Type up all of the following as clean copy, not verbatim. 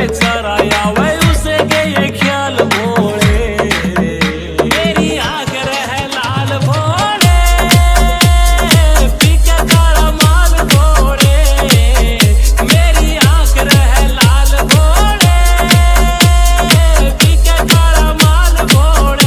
बेचारा आवे उसे के ये ख्याल भोले, मेरी आंख रहे लाल भोले, पी के काला माल भोले, मेरी आंख रहे लाल भोले, पी के काला माल भोले।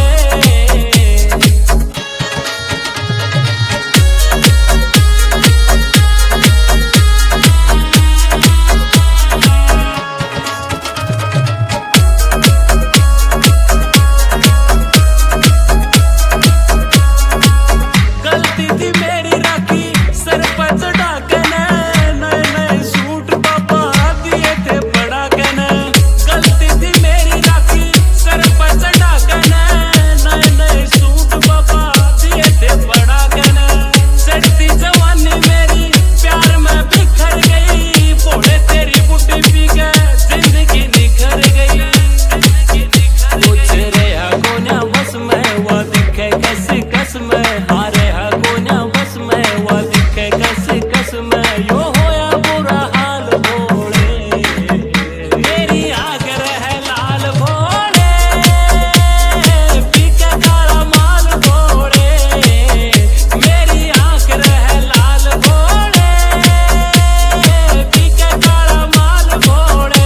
गलती थी मेरी राखी सरपंच डाकने, नए नए सूट पापा दिए थे बड़ा कहने। गलती थी मेरी राखी सरपंच डाकने, नए नए सूट पापा दिए थे बड़ा कहने। सड़ती जवानी मेरी प्यार में बिखर गई, भोले तेरी बुटी पी के जिंदगी निखर गई। कुछ रहा कोन्या बस में वो दिखे कैसी कस में, हारे हा कोन्या बस में वो दिखे कैसी कस में। यो होया बुरा हाल भोले, मेरी आंख रहे लाल भोले, पी के काला माल भोले, मेरी आंख रहे लाल भोले, पी के काला माल भोले।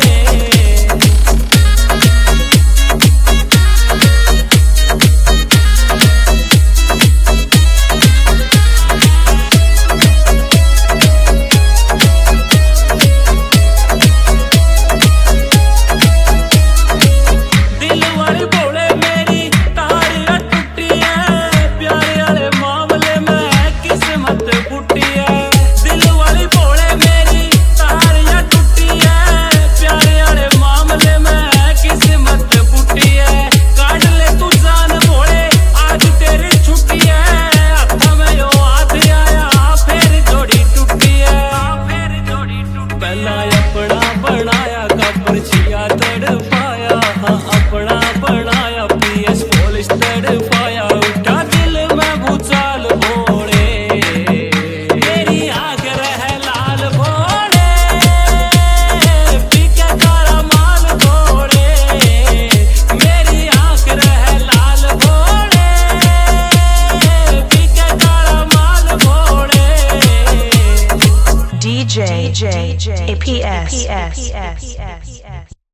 दिल वाली भोले मेरी तारियां टूटी है, प्यारे वाले मामले में किस्मत फूटी है। दिल वाली भोले मेरी तारियां टूटी है, प्यारे वाले मामले में किस्मत फूटी है। काट ले तू जान भोले आज तेरी छुट्टी है, हाथ में यो हाथ आया फिर जोड़ी टूटी है। पहला अपना बनाया कब्र छिया तड़पाया, हाँ अपना बनाया पीएस पुलिस तड़पाया। उठा दिल में भूचाल भोले, मेरी आंख रहे लाल भोले, पी के काला माल भोले, मेरी आंख रहे लाल भोले, पी के काला माल भोले। DJ APS.